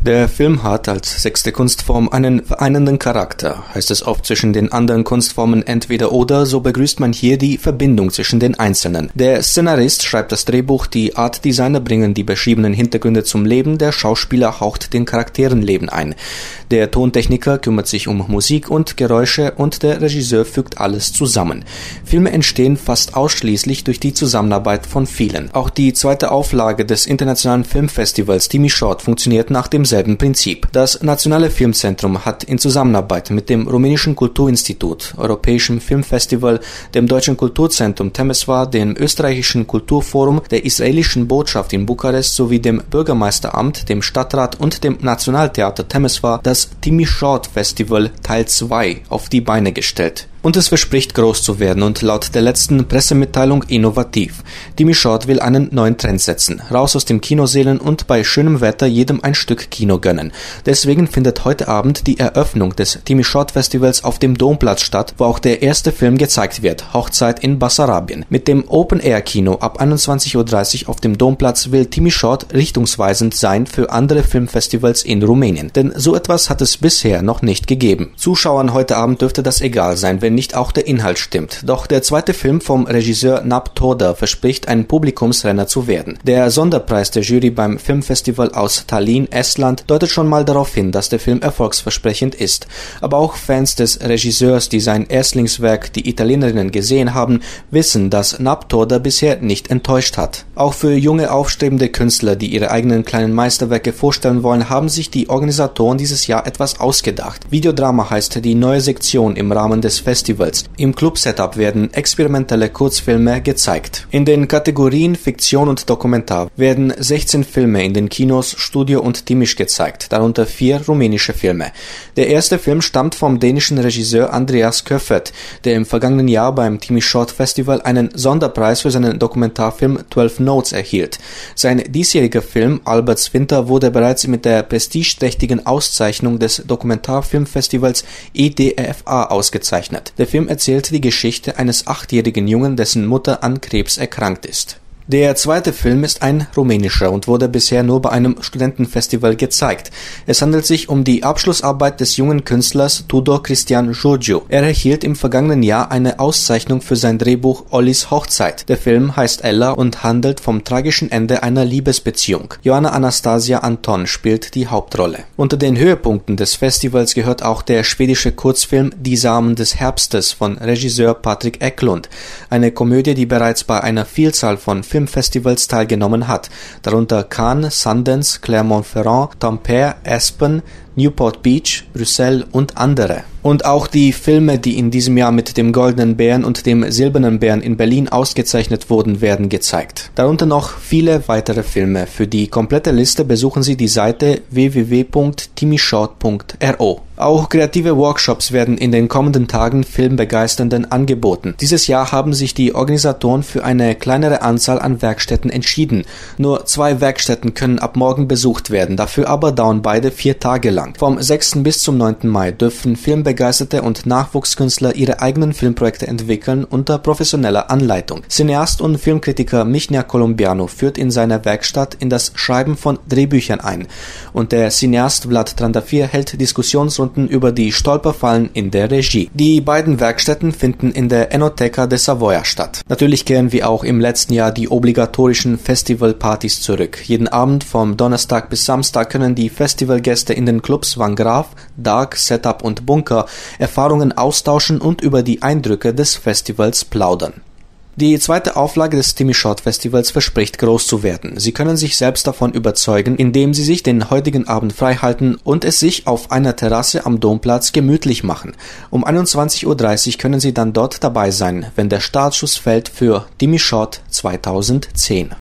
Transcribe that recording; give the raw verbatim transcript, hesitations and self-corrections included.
Der Film hat als sechste Kunstform einen vereinenden Charakter. Heißt es oft zwischen den anderen Kunstformen entweder oder, so begrüßt man hier die Verbindung zwischen den Einzelnen. Der Szenarist schreibt das Drehbuch, die Artdesigner bringen die beschriebenen Hintergründe zum Leben, der Schauspieler haucht den Charakteren Leben ein. Der Tontechniker kümmert sich um Musik und Geräusche und der Regisseur fügt alles zusammen. Filme entstehen fast ausschließlich durch die Zusammenarbeit von vielen. Auch die zweite Auflage des internationalen Filmfestivals Timi Short funktioniert nach demselben Prinzip. Das Nationale Filmzentrum hat in Zusammenarbeit mit dem Rumänischen Kulturinstitut, Europäischem Filmfestival, dem Deutschen Kulturzentrum Temeswar, dem Österreichischen Kulturforum, der israelischen Botschaft in Bukarest sowie dem Bürgermeisteramt, dem Stadtrat und dem Nationaltheater Temeswar das Timi Short Festival Teil zwei auf die Beine gestellt. Und es verspricht groß zu werden und laut der letzten Pressemitteilung innovativ. Timi Short will einen neuen Trend setzen. Raus aus dem Kinosälen und bei schönem Wetter jedem ein Stück Kino gönnen. Deswegen findet heute Abend die Eröffnung des Timi Short Festivals auf dem Domplatz statt, wo auch der erste Film gezeigt wird, Hochzeit in Basarabien. Mit dem Open-Air-Kino ab einundzwanzig Uhr dreißig auf dem Domplatz will Timi Short richtungsweisend sein für andere Filmfestivals in Rumänien. Denn so etwas hat es bisher noch nicht gegeben. Zuschauern heute Abend dürfte das egal sein, wenn nicht auch der Inhalt stimmt. Doch der zweite Film vom Regisseur Nab Toda verspricht, ein Publikumsrenner zu werden. Der Sonderpreis der Jury beim Filmfestival aus Tallinn, Estland, deutet schon mal darauf hin, dass der Film erfolgsversprechend ist. Aber auch Fans des Regisseurs, die sein Erstlingswerk Die Italienerinnen gesehen haben, wissen, dass Nab Toda bisher nicht enttäuscht hat. Auch für junge, aufstrebende Künstler, die ihre eigenen kleinen Meisterwerke vorstellen wollen, haben sich die Organisatoren dieses Jahr etwas ausgedacht. Videodrama heißt die neue Sektion im Rahmen des Festivals. Im Club-Setup werden experimentelle Kurzfilme gezeigt. In den Kategorien Fiktion und Dokumentar werden sechzehn Filme in den Kinos, Studio und Timiș gezeigt, darunter vier rumänische Filme. Der erste Film stammt vom dänischen Regisseur Andreas Köffert, der im vergangenen Jahr beim Timi Short Festival einen Sonderpreis für seinen Dokumentarfilm zwölf Notes erhielt. Sein diesjähriger Film Alberts Winter wurde bereits mit der prestigeträchtigen Auszeichnung des Dokumentarfilmfestivals E D F A ausgezeichnet. Der Film erzählt die Geschichte eines achtjährigen Jungen, dessen Mutter an Krebs erkrankt ist. Der zweite Film ist ein rumänischer und wurde bisher nur bei einem Studentenfestival gezeigt. Es handelt sich um die Abschlussarbeit des jungen Künstlers Tudor Cristian Georgiu. Er erhielt im vergangenen Jahr eine Auszeichnung für sein Drehbuch Ollis Hochzeit. Der Film heißt Ella und handelt vom tragischen Ende einer Liebesbeziehung. Joanna Anastasia Anton spielt die Hauptrolle. Unter den Höhepunkten des Festivals gehört auch der schwedische Kurzfilm Die Samen des Herbstes von Regisseur Patrik Eklund. Eine Komödie, die bereits bei einer Vielzahl von Filmfestivals teilgenommen hat, darunter Cannes, Sundance, Clermont-Ferrand, Tampere, Aspen, Newport Beach, Brüssel und andere. Und auch die Filme, die in diesem Jahr mit dem Goldenen Bären und dem Silbernen Bären in Berlin ausgezeichnet wurden, werden gezeigt. Darunter noch viele weitere Filme. Für die komplette Liste besuchen Sie die Seite w w w punkt timishort punkt r o. Auch kreative Workshops werden in den kommenden Tagen Filmbegeisternden angeboten. Dieses Jahr haben sich die Organisatoren für eine kleinere Anzahl an Werkstätten entschieden. Nur zwei Werkstätten können ab morgen besucht werden, dafür aber dauern beide vier Tage lang. Vom sechsten bis zum neunten Mai dürfen filmbegeisterte und Nachwuchskünstler ihre eigenen Filmprojekte entwickeln unter professioneller Anleitung. Cineast und Filmkritiker Mihnea Colombiano führt in seiner Werkstatt in das Schreiben von Drehbüchern ein und der Cineast Vlad Trandafir hält Diskussionsrunden über die Stolperfallen in der Regie. Die beiden Werkstätten finden in der Enoteca de Savoia statt. Natürlich kehren wie auch im letzten Jahr die obligatorischen Festivalpartys zurück. Jeden Abend vom Donnerstag bis Samstag können die Festivalgäste in den Clubs Van Graaf, Dark, Setup und Bunker Erfahrungen austauschen und über die Eindrücke des Festivals plaudern. Die zweite Auflage des Timi Short Festivals verspricht groß zu werden. Sie können sich selbst davon überzeugen, indem Sie sich den heutigen Abend freihalten und es sich auf einer Terrasse am Domplatz gemütlich machen. Um einundzwanzig Uhr dreißig können Sie dann dort dabei sein, wenn der Startschuss fällt für Timi Short zweitausendzehn.